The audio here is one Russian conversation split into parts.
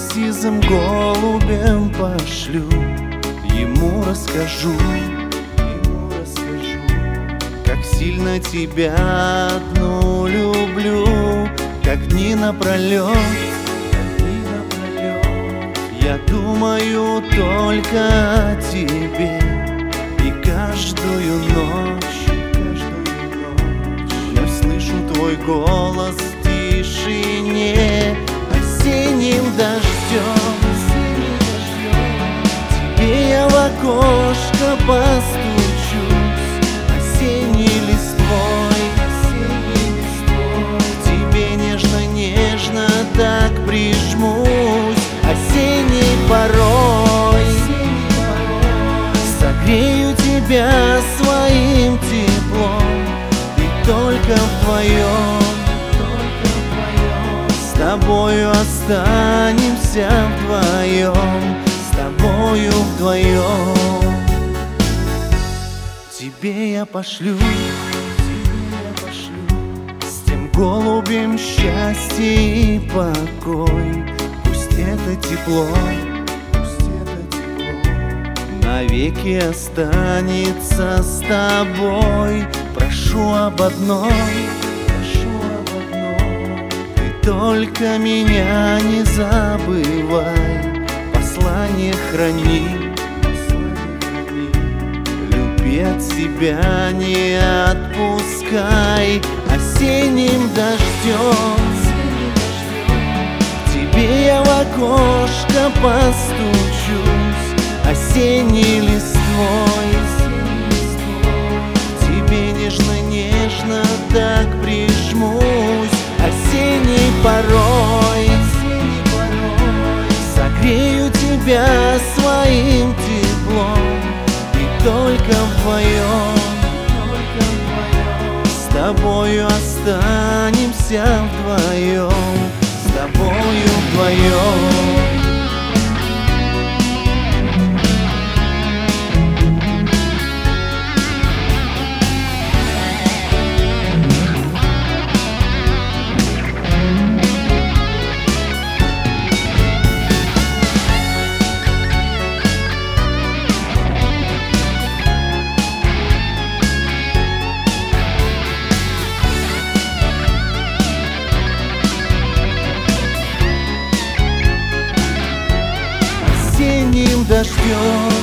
сизым голубем пошлю, ему расскажу, как сильно тебя одну люблю, как дни напролет. Я думаю только о тебе, и каждую ночь вновь слышу твой голос в тишине. Осенним дождем тебе я в окошко постучусь, осенней листвой к тебе нежно-нежно так прижмусь. Осенней порой согрею тебя своим теплом, и только вдвоем с тобою останемся вдвоем, с тобою вдвоем. Тебе я пошлю с тем голубем счастье и покой. Это тепло навеки останется с тобой. Прошу об одном, ты только меня не забывай, послание храни, люби, от себя не отпускай. Осенним дождем тебе я в окошко постучусь, осенней листвой тебе нежно-нежно так прижмусь. Осенней порой согрею тебя своим теплом, и только вдвоем с тобою останемся вдвоем, с тобою вдвоем. Осенним дождем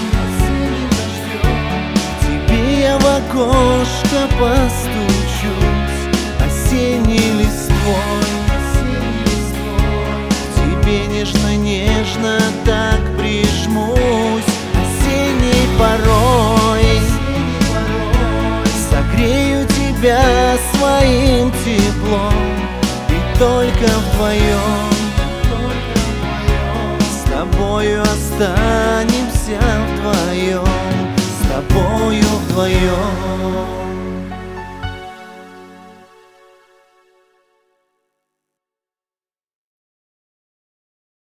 тебе я в окошко постучусь, осенней листвой тебе нежно-нежно так прижмусь. Осенней порой согрею тебя своим теплом, и только вдвоем с тобою останемся вдвоем, с тобою